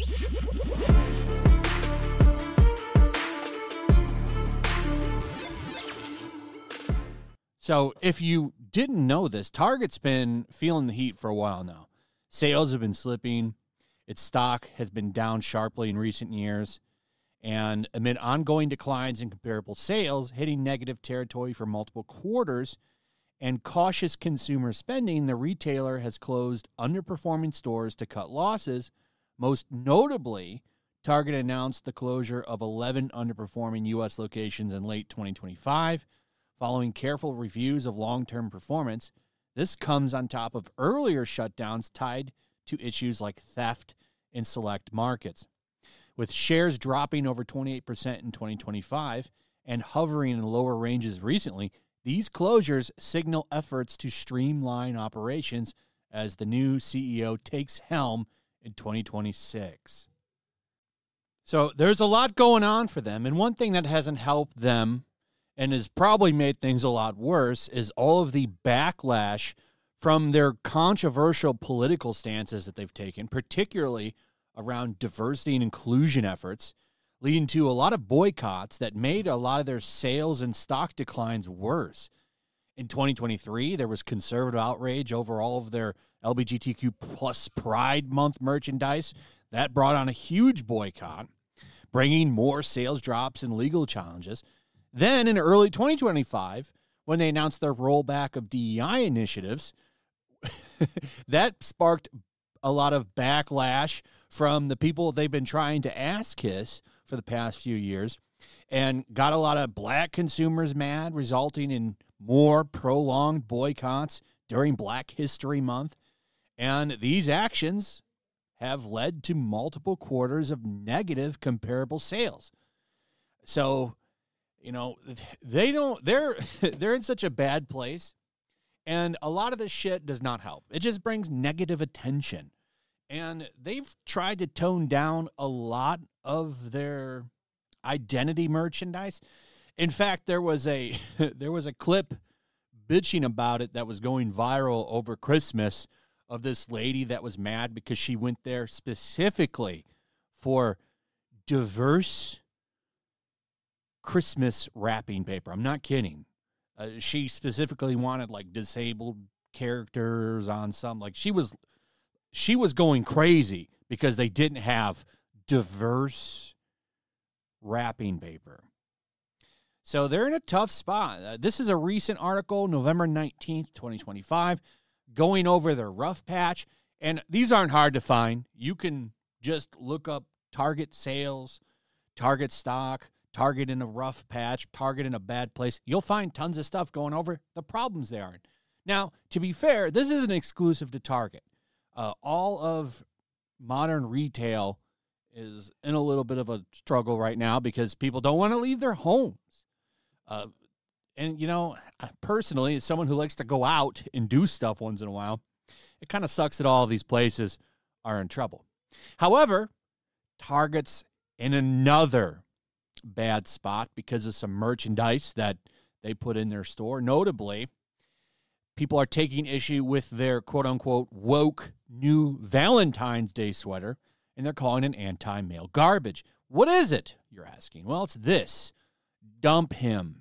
So if you didn't know this, Target's been feeling the heat for a while now. Sales have been slipping. Its stock has been down sharply in recent years. And amid ongoing declines in comparable sales, hitting negative territory for multiple quarters, and cautious consumer spending, the retailer has closed underperforming stores to cut losses. Most notably, Target announced the closure of 11 underperforming U.S. locations in late 2025. Following careful reviews of long-term performance, this comes on top of earlier shutdowns tied to issues like theft in select markets. With shares dropping over 28% in 2025 and hovering in lower ranges recently, these closures signal efforts to streamline operations as the new CEO takes helm in 2026. So there's a lot going on for them, and one thing that hasn't helped them and has probably made things a lot worse is all of the backlash from their controversial political stances that they've taken, particularly around diversity and inclusion efforts, leading to a lot of boycotts that made a lot of their sales and stock declines worse. In 2023, there was conservative outrage over all of their LGBTQ plus Pride Month merchandise. That brought on a huge boycott, bringing more sales drops and legal challenges. Then in early 2025, when they announced their rollback of DEI initiatives, that sparked a lot of backlash from the people they've been trying to ass-kiss for the past few years, and got a lot of black consumers mad, resulting in more prolonged boycotts during Black History Month. And these actions have led to multiple quarters of negative comparable sales. So, you know, they're in such a bad place, and a lot of this shit does not help. It just brings negative attention. And they've tried to tone down a lot of their identity merchandise. In fact, there was a clip bitching about it that was going viral over Christmas of this lady that was mad because she went there specifically for diverse Christmas wrapping paper. I'm not kidding. She specifically wanted like disabled characters on some, like she was going crazy because they didn't have diverse wrapping paper. So they're in a tough spot. This is a recent article, November 19th, 2025, going over their rough patch. And these aren't hard to find. You can just look up Target sales, Target stock, Target in a rough patch, Target in a bad place. You'll find tons of stuff going over the problems they are in. Now, to be fair, this isn't exclusive to Target. All of modern retail is in a little bit of a struggle right now because people don't want to leave their homes. And, you know, personally, as someone who likes to go out and do stuff once in a while, it kind of sucks that all of these places are in trouble. However, Target's in another bad spot because of some merchandise that they put in their store. Notably, people are taking issue with their quote-unquote woke new Valentine's Day sweater, and they're calling it anti-male garbage. What is it, you're asking? Well, it's this. Dump him.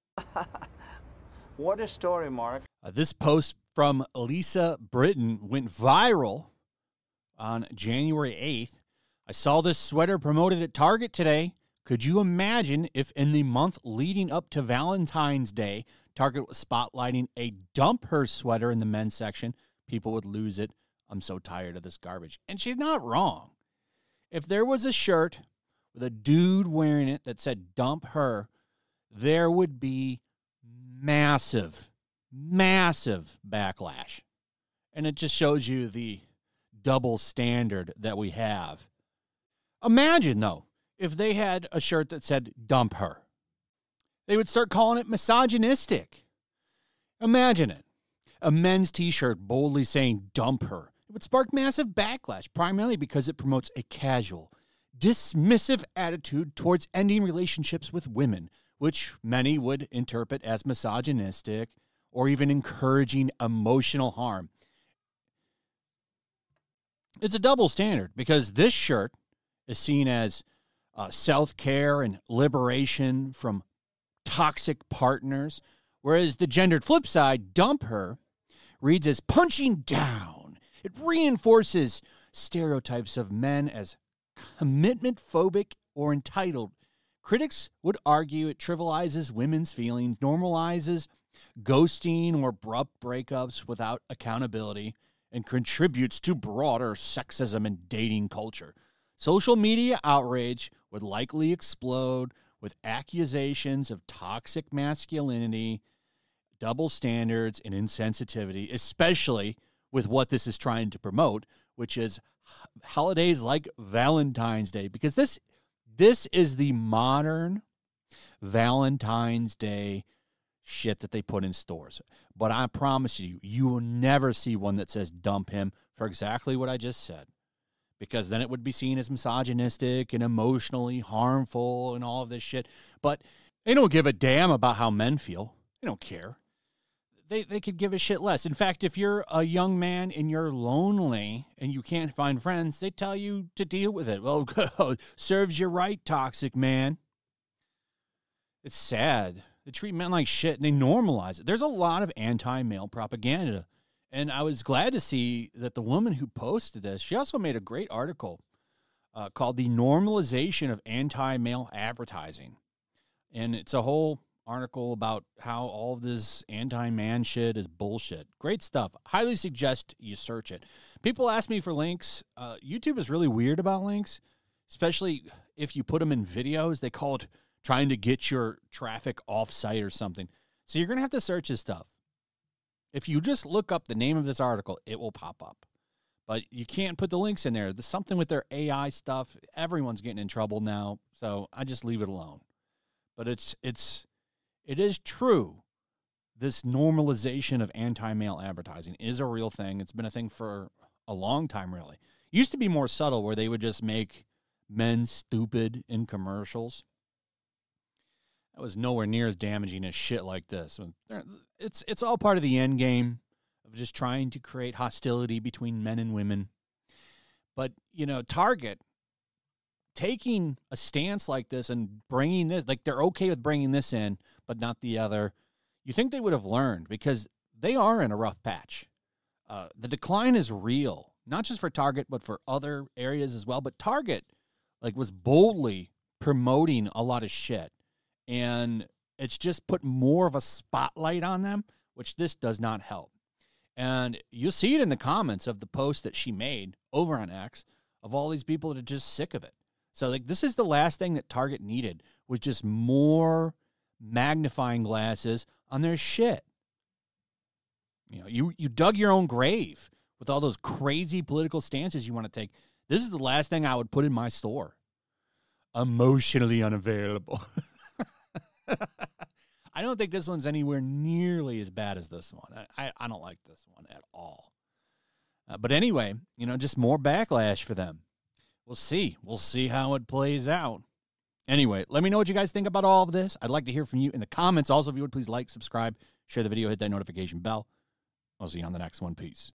What a story, Mark. This post from Lisa Britton went viral on January 8th. I saw this sweater promoted at Target today. Could you imagine if in the month leading up to Valentine's Day, Target was spotlighting a dump her sweater in the men's section? People would lose it. I'm so tired of this garbage. And she's not wrong. If there was a shirt with a dude wearing it that said dump her, there would be massive backlash. And it just shows you the double standard that we have. Imagine, though, if they had a shirt that said dump her. They would start calling it misogynistic. Imagine it. A men's t-shirt boldly saying dump her. It would spark massive backlash, primarily because it promotes a casual, dismissive attitude towards ending relationships with women, which many would interpret as misogynistic or even encouraging emotional harm. It's a double standard because this shirt is seen as self-care and liberation from toxic partners, whereas the gendered flip side, dump her, reads as punching down. It reinforces stereotypes of men as commitment phobic or entitled. Critics would argue it trivializes women's feelings, normalizes ghosting or abrupt breakups without accountability, and contributes to broader sexism and dating culture. Social media outrage would likely explode with accusations of toxic masculinity, double standards, and insensitivity, especially with what this is trying to promote, which is holidays like Valentine's Day, because this is the modern Valentine's Day shit that they put in stores. But I promise you, you will never see one that says dump him for exactly what I just said, because then it would be seen as misogynistic and emotionally harmful and all of this shit. But they don't give a damn about how men feel. They don't care. They could give a shit less. In fact, if you're a young man and you're lonely and you can't find friends, they tell you to deal with it. Well, serves you right, toxic man. It's sad. They treat men like shit and they normalize it. There's a lot of anti-male propaganda. And I was glad to see that the woman who posted this, she also made a great article called The Normalization of Anti-Male Advertising. And it's a whole article about how all of this anti-man shit is bullshit. Great stuff. Highly suggest you search it. People ask me for links. YouTube is really weird about links, especially if you put them in videos. They call it trying to get your traffic off-site or something. So you're going to have to search this stuff. If you just look up the name of this article, it will pop up. But you can't put the links in there. There's something with their AI stuff. Everyone's getting in trouble now, so I just leave it alone. But it is true. This normalization of anti-male advertising is a real thing. It's been a thing for a long time, really. It used to be more subtle, where they would just make men stupid in commercials. That was nowhere near as damaging as shit like this. It's all part of the end game of just trying to create hostility between men and women. But, Target taking a stance like this and bringing this, like they're okay with bringing this in, but not the other. You think they would have learned, because they are in a rough patch. The decline is real, not just for Target, but for other areas as well. But Target, was boldly promoting a lot of shit. And it's just put more of a spotlight on them, which this does not help. And you'll see it in the comments of the post that she made over on X of all these people that are just sick of it. So, this is the last thing that Target needed, was just more magnifying glasses on their shit. You dug your own grave with all those crazy political stances you want to take. This is the last thing I would put in my store. Emotionally unavailable. I don't think this one's anywhere nearly as bad as this one. I don't like this one at all. But anyway, just more backlash for them. We'll see. We'll see how it plays out. Anyway, let me know what you guys think about all of this. I'd like to hear from you in the comments. Also, if you would, please like, subscribe, share the video, hit that notification bell. I'll see you on the next one. Peace.